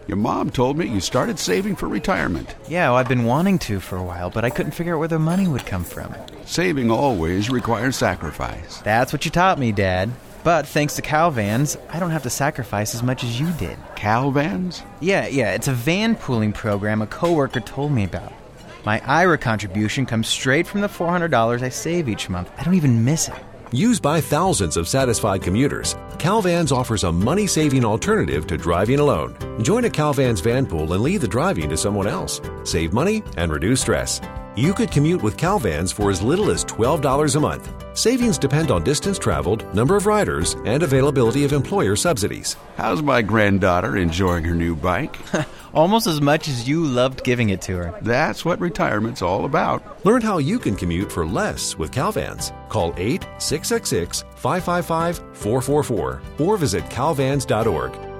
Your mom told me you started saving for retirement. Yeah, well, I've been wanting to for a while, but I couldn't figure out where the money would come from. Saving always requires sacrifice. That's what you taught me, Dad. But thanks to Calvans, I don't have to sacrifice as much as you did. Calvans? Yeah, it's a van pooling program a coworker told me about. My IRA contribution comes straight from the $400 I save each month. I don't even miss it. Used by thousands of satisfied commuters, Calvans offers a money-saving alternative to driving alone. Join a Calvans van pool and leave the driving to someone else. Save money and reduce stress. You could commute with Calvans for as little as $12 a month. Savings depend on distance traveled, number of riders, and availability of employer subsidies. How's my granddaughter enjoying her new bike? Almost as much as you loved giving it to her. That's what retirement's all about. Learn how you can commute for less with Calvans. Call 8-666-555-444 or visit calvans.org.